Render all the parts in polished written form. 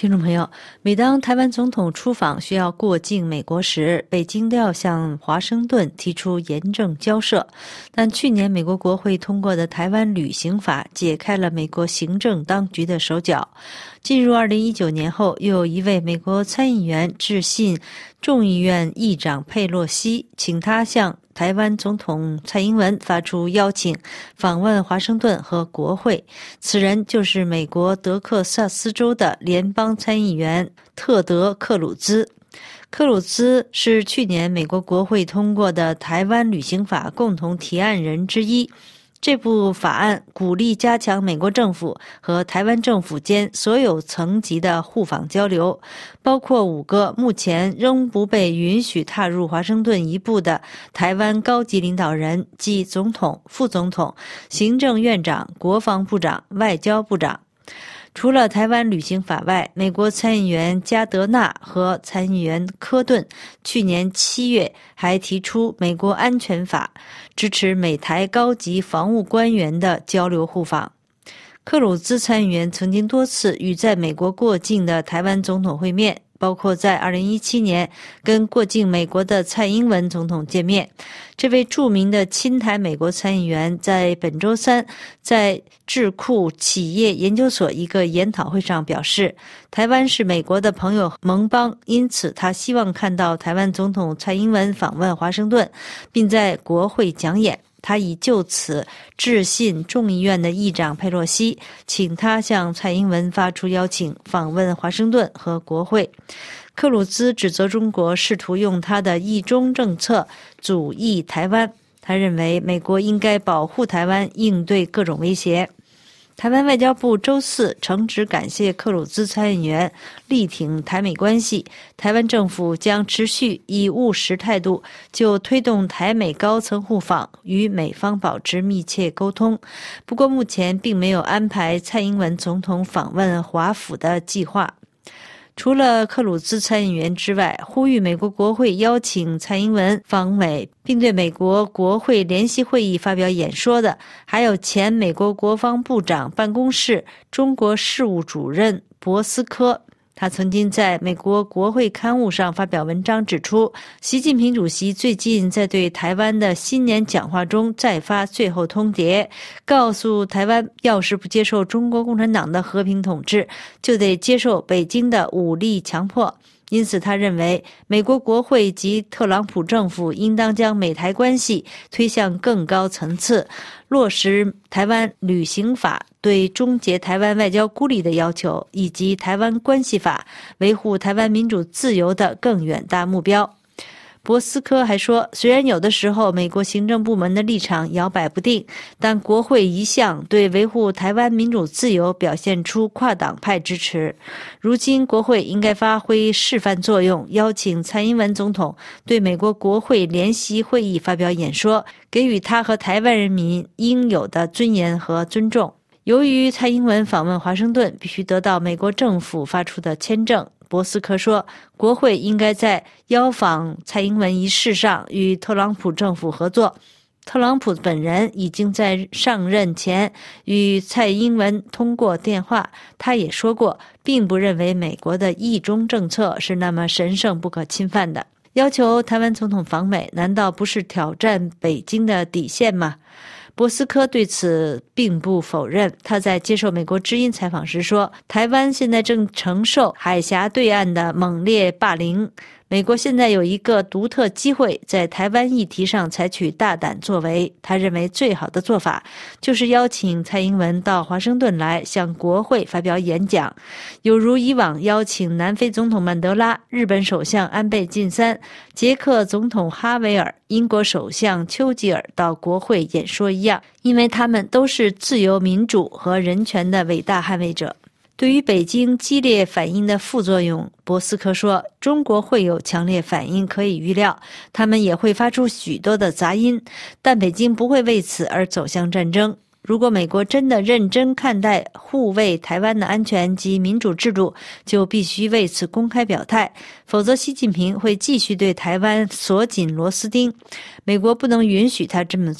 听众朋友，每当台湾总统出访需要过境美国时，北京都要向华盛顿提出严正交涉。但去年美国国会通过的台湾旅行法解开了美国行政当局的手脚。进入2019年后，又有一位美国参议员致信众议院议长佩洛西，请他向台湾总统蔡英文发出邀请，访问华盛顿和国会。此人就是美国德克萨斯州的联邦参议员特德·克鲁兹。克鲁兹是去年美国国会通过的台湾旅行法共同提案人之一。这部法案鼓励加强美国政府和台湾政府间所有层级的互访交流，包括5个目前仍不被允许踏入华盛顿一步的台湾高级领导人，即总统、副总统、行政院长、国防部长、外交部长。除了台湾旅行法外，美国参议员加德纳和参议员科顿去年7月还提出美国安全法，支持美台高级防务官员的交流互访。克鲁兹参议员曾经多次与在美国过境的台湾总统会面，包括在2017年跟过境美国的蔡英文总统见面。这位著名的亲台美国参议员在本周三在智库企业研究所一个研讨会上表示，台湾是美国的朋友盟邦，因此他希望看到台湾总统蔡英文访问华盛顿，并在国会讲演。他已就此致信众议院的议长佩洛西，请他向蔡英文发出邀请，访问华盛顿和国会。克鲁兹指责中国试图用他的一中政策阻抑台湾，他认为美国应该保护台湾，应对各种威胁。台湾外交部周四诚挚感谢克鲁兹参议员力挺台美关系，台湾政府将持续以务实态度就推动台美高层互访与美方保持密切沟通。不过目前并没有安排蔡英文总统访问华府的计划。除了克鲁兹参议员之外，呼吁美国国会邀请蔡英文访美并对美国国会联席会议发表演说的，还有前美国国防部长办公室中国事务主任博斯科。他曾经在美国国会刊物上发表文章指出，习近平主席最近在对台湾的新年讲话中再发最后通牒，告诉台湾要是不接受中国共产党的和平统治，就得接受北京的武力强迫。因此他认为美国国会及特朗普政府应当将美台关系推向更高层次，落实台湾旅行法对终结台湾外交孤立的要求，以及台湾关系法维护台湾民主自由的更远大目标。博斯科还说，虽然有的时候美国行政部门的立场摇摆不定，但国会一向对维护台湾民主自由表现出跨党派支持。如今国会应该发挥示范作用，邀请蔡英文总统对美国国会联席会议发表演说，给予他和台湾人民应有的尊严和尊重。由于蔡英文访问华盛顿必须得到美国政府发出的签证，博斯科说，国会应该在邀访蔡英文一事上与特朗普政府合作。特朗普本人已经在上任前与蔡英文通过电话，他也说过，并不认为美国的一中政策是那么神圣不可侵犯的。要求台湾总统访美，难道不是挑战北京的底线吗？博斯科对此并不否认，他在接受美国之音采访时说，台湾现在正承受海峡对岸的猛烈霸凌，美国现在有一个独特机会在台湾议题上采取大胆作为。他认为最好的做法就是邀请蔡英文到华盛顿来向国会发表演讲，有如以往邀请南非总统曼德拉、日本首相安倍晋三、捷克总统哈维尔、英国首相丘吉尔到国会演说一样，因为他们都是自由民主和人权的伟大捍卫者。对于北京激烈反应的副作用，博斯科说，中国会有强烈反应可以预料，他们也会发出许多的杂音，但北京不会为此而走向战争。如果美国真的认真看待护卫台湾的安全及民主制度，就必须为此公开表态，否则习近平会继续对台湾锁紧螺丝钉。美国不能允许他这么做。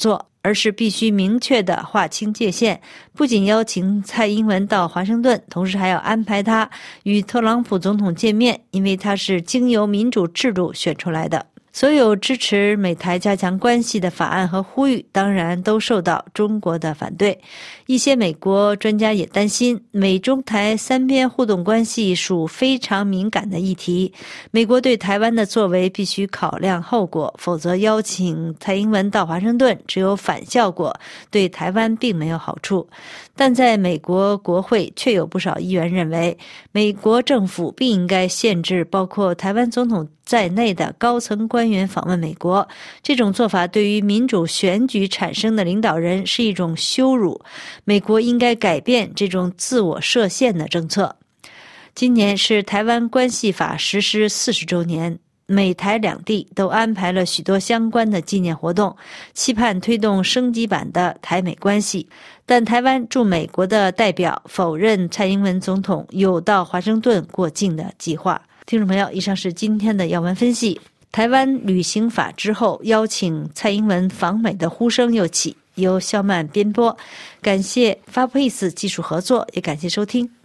而是必须明确地划清界限，不仅邀请蔡英文到华盛顿，同时还要安排他与特朗普总统见面，因为他是经由民主制度选出来的。所有支持美台加强关系的法案和呼吁，当然都受到中国的反对。一些美国专家也担心，美中台三边互动关系属非常敏感的议题，美国对台湾的作为必须考量后果，否则邀请蔡英文到华盛顿只有反效果，对台湾并没有好处。但在美国国会却有不少议员认为，美国政府并应该限制包括台湾总统在内的高层官员访问美国，这种做法对于民主选举产生的领导人是一种羞辱。美国应该改变这种自我设限的政策。今年是台湾关系法实施40周年，美台两地都安排了许多相关的纪念活动，期盼推动升级版的台美关系。但台湾驻美国的代表否认蔡英文总统有到华盛顿过境的计划。听众朋友，以上是今天的要闻分析。台湾旅行法之后，邀请蔡英文访美的呼声又起，由肖曼编播。感谢 Fabrice 技术合作，也感谢收听。